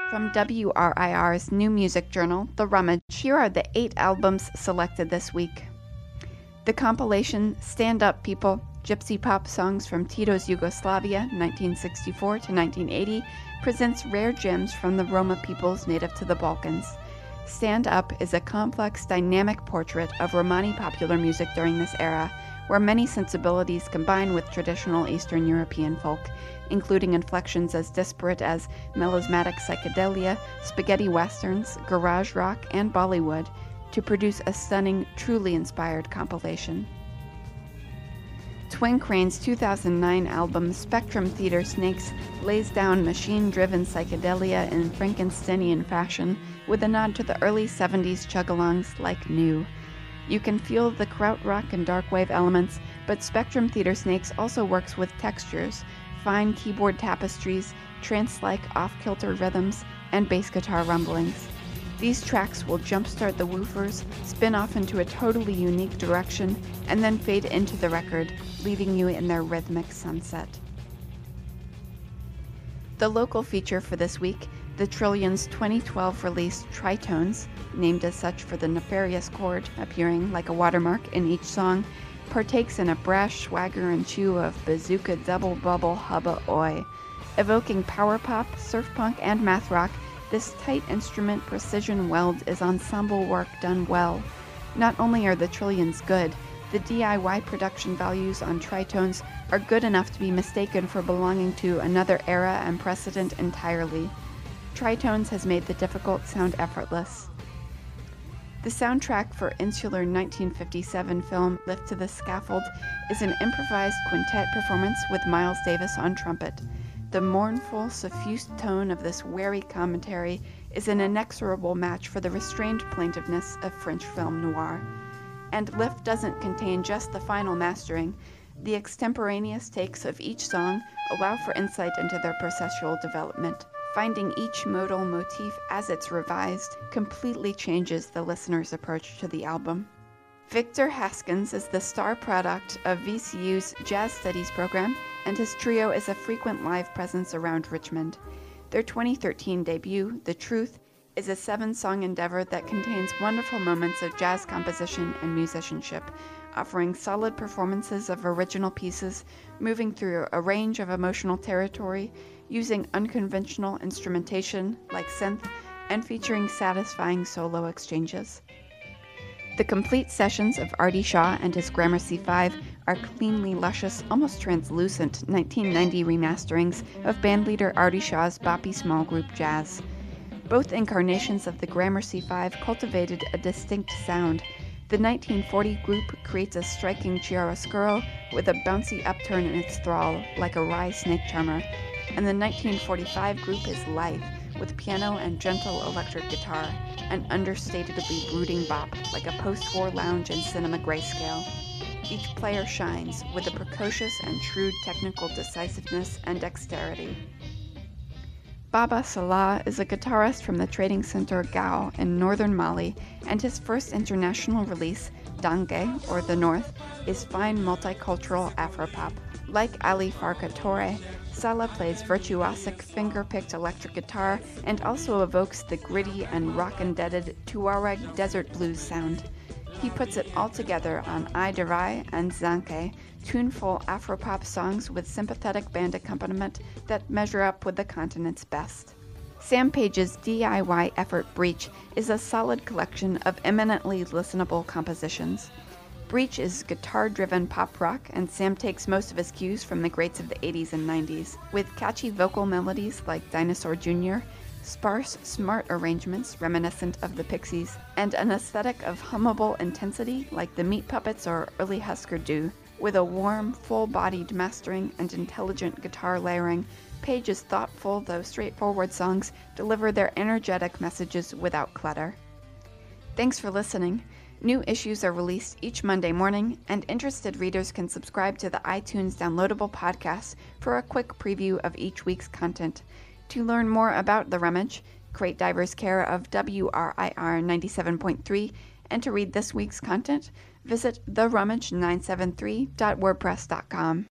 From WRIR's new music journal, The Rummage, here are the 8 albums selected this week. The compilation Stand Up People, Gypsy Pop Songs from Tito's Yugoslavia, 1964 to 1980, presents rare gems from the Roma peoples native to the Balkans. Stand Up is a complex, dynamic portrait of Romani popular music during this era, where many sensibilities combine with traditional Eastern European folk, including inflections as disparate as melismatic psychedelia, spaghetti westerns, garage rock, and Bollywood, to produce a stunning, truly inspired compilation. Twin Crane's 2009 album Spectrum Theater Snakes lays down machine-driven psychedelia in Frankensteinian fashion with a nod to the early 70s chug-alongs like New. You can feel the krautrock and darkwave elements, but Spectrum Theater Snakes also works with textures, fine keyboard tapestries, trance-like off-kilter rhythms, and bass guitar rumblings. These tracks will jumpstart the woofers, spin off into a totally unique direction, and then fade into the record, leaving you in their rhythmic sunset. The local feature for this week, the Trillions' 2012 release Tritones, named as such for the nefarious chord appearing like a watermark in each song, partakes in a brash swagger and chew of bazooka double bubble hubba oi. Evoking power pop, surf punk, and math rock, this tight instrument precision weld is ensemble work done well. Not only are the Trillions good, the DIY production values on Tritones are good enough to be mistaken for belonging to another era and precedent entirely. Tritones has made the difficult sound effortless. The soundtrack for Insular 1957 film Lift to the Scaffold is an improvised quintet performance with Miles Davis on trumpet. The mournful, suffused tone of this wary commentary is an inexorable match for the restrained plaintiveness of French film noir. And Lift doesn't contain just the final mastering. The extemporaneous takes of each song allow for insight into their processual development. Finding each modal motif as it's revised completely changes the listener's approach to the album. Victor Haskins is the star product of VCU's Jazz Studies program, and his trio is a frequent live presence around Richmond. Their 2013 debut, The Truth, is a 7-song endeavor that contains wonderful moments of jazz composition and musicianship, offering solid performances of original pieces, moving through a range of emotional territory, using unconventional instrumentation like synth, and featuring satisfying solo exchanges. The complete sessions of Artie Shaw and his Gramercy 5 are cleanly luscious, almost translucent 1990 remasterings of bandleader Artie Shaw's boppy small group Jazz. Both incarnations of the Gramercy 5 cultivated a distinct sound. The 1940 group creates a striking chiaroscuro with a bouncy upturn in its thrall, like a wry snake charmer, and the 1945 group is lithe, with piano and gentle electric guitar, an understatedly brooding bop, like a post-war lounge in cinema grayscale. Each player shines with a precocious and shrewd technical decisiveness and dexterity. Baba Salah is a guitarist from the trading center Gao in northern Mali, and his first international release, Dange, or The North, is fine multicultural Afropop. Like Ali Farka Touré, Salah plays virtuosic, finger-picked electric guitar and also evokes the gritty and rock-indebted Tuareg desert blues sound. He puts it all together on I Derai and Zanke, tuneful Afropop songs with sympathetic band accompaniment that measure up with the continent's best. Sam Page's DIY effort Breach is a solid collection of eminently listenable compositions. Breach is guitar-driven pop rock, and Sam takes most of his cues from the greats of the 80s and 90s, with catchy vocal melodies like Dinosaur Jr., sparse, smart arrangements reminiscent of the Pixies, and an aesthetic of hummable intensity like the Meat Puppets or early Husker Du. With a warm, full-bodied mastering and intelligent guitar layering, Page's thoughtful though straightforward songs deliver their energetic messages without clutter. Thanks for listening. New issues are released each Monday morning, and interested readers can subscribe to the iTunes downloadable podcast for a quick preview of each week's content. To learn more about The Rummage, Crate Divers care of WRIR 97.3, and to read this week's content, visit therummage973.wordpress.com.